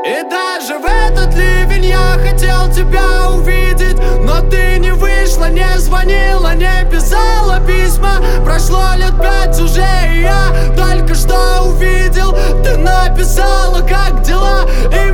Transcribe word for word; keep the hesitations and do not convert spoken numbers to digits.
И даже в этот ливень я хотел тебя увидеть, но ты не вышла, не звонила, не писала письма. Прошло лет пять уже, и я только что увидел. Ты написала, как дела, и